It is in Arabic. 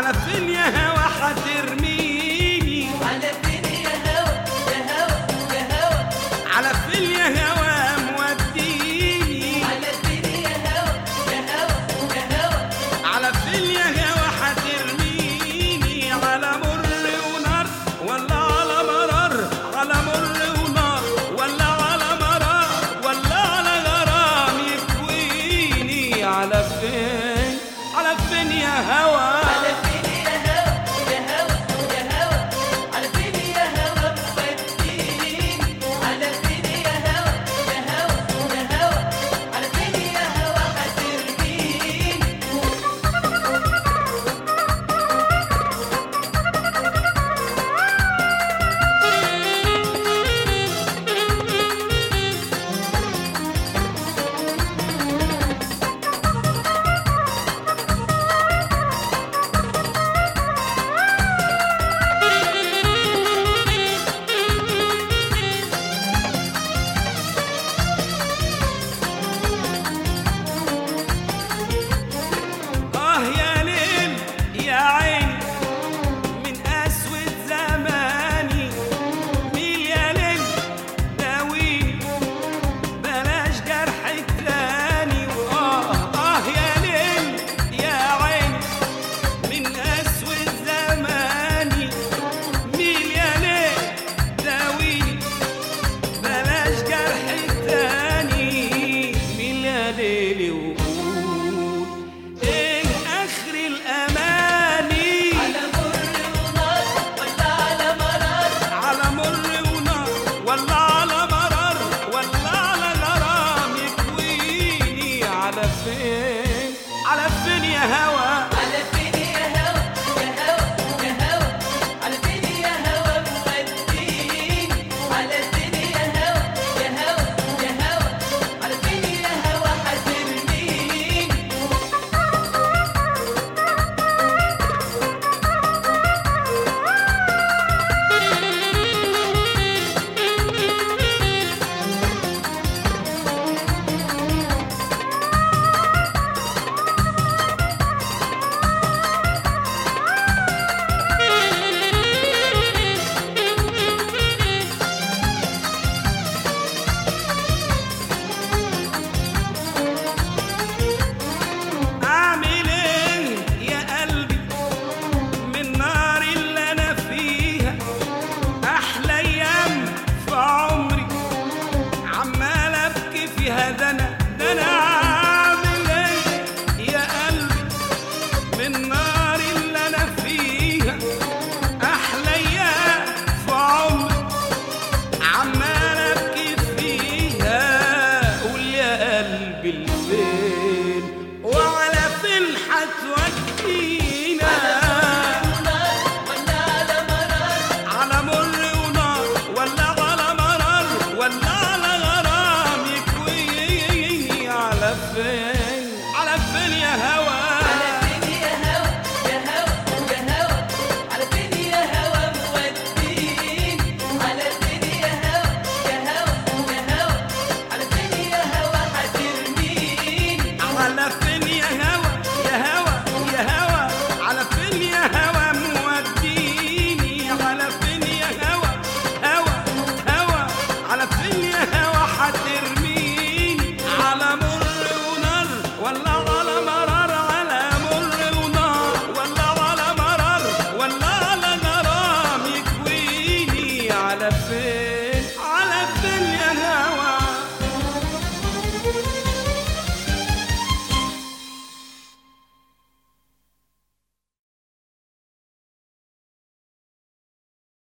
على فين يا هوا حترميني؟ على فين يا هوا يا هوا يا هوا؟ على فين يا هوا موديني؟ على فين يا هوا يا هوا يا هوا؟ على فين يا هوا حترميني؟ على مر ونار ولا على مرار؟ على مر ونار ولا على مرار ولا على غرام يكويني؟ على فين؟ على فين يا هوا؟ على فين يا هوا يا هوا يا هوا؟ على فين يا هوا موديني؟ على فين يا هوا يا هوا يا هوا؟ على فين يا هوا حترميني؟ يا ليل يا عيني من أسود زماني، ميل يا ليل داويني بلاش جرح التاني. يا ليل يا عيني من أسود زماني، ميل يا ليل داويني بلاش جرح التاني. ميل يا ليل وقول ايه اخر الاماني؟ على مر ونار ولا على مرار؟ على مر ونار ولا على مرار ولا على غرام يكويني؟ على فين؟ على فين يا هوا؟ على فين يا هوا يا هوا يا هوا؟ على فين يا هوا موديني؟ على فين يا هوا يا هوا يا هوا؟ على فين يا هوا حترميني؟ اعمل ايه يا قلبي من نار اللي انا فيها؟ احلى ايام في عمري عمال ابكي فيها. ده انا اعمل ايه يا قلبي من نار اللي انا فيها؟ احلى ايام في عمري عمال ابكي فيها. قول يا قلبي الفين وعلى فين حتودينا؟ نار ولا على مرار؟ على مر ونار ولا على مرار ولا على غرام يكويني؟ على فين؟ على فين يا هوا؟ على فين يا هوا يا هوا يا هوا؟ على فين يا هوا موديني؟ على فين يا هوا يا هوا يا هوا؟ على فين يا هوا حترميني؟ على فين يا هوا يا هوا يا هوا؟ على فين يا هوا موديني؟ على فين يا هوا هوا هوا؟ على فين يا هوا حترميني؟ على مر ونار ولا على مرار؟ على مر ونار ولا على مرار ولا على غرام يكويني؟ على فين؟